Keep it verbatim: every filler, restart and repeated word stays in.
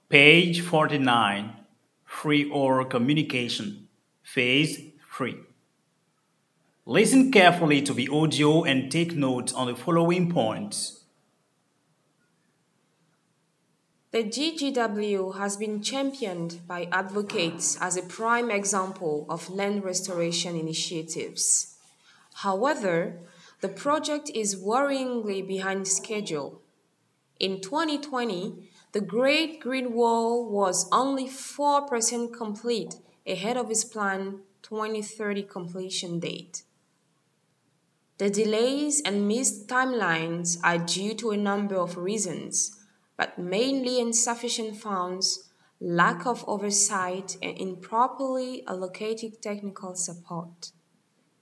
Page forty-nine. Free oral communication. Phase three. Listen carefully to the audio and take notes on the following points. The G G W has been championed by advocates as a prime example of land restoration initiatives. However, the project is worryingly behind schedule. In twenty twenty, the Great Green Wall was only four percent complete ahead of its planned twenty thirty completion date. The delays and missed timelines are due to a number of reasons, but mainly insufficient funds, lack of oversight, and improperly allocated technical support.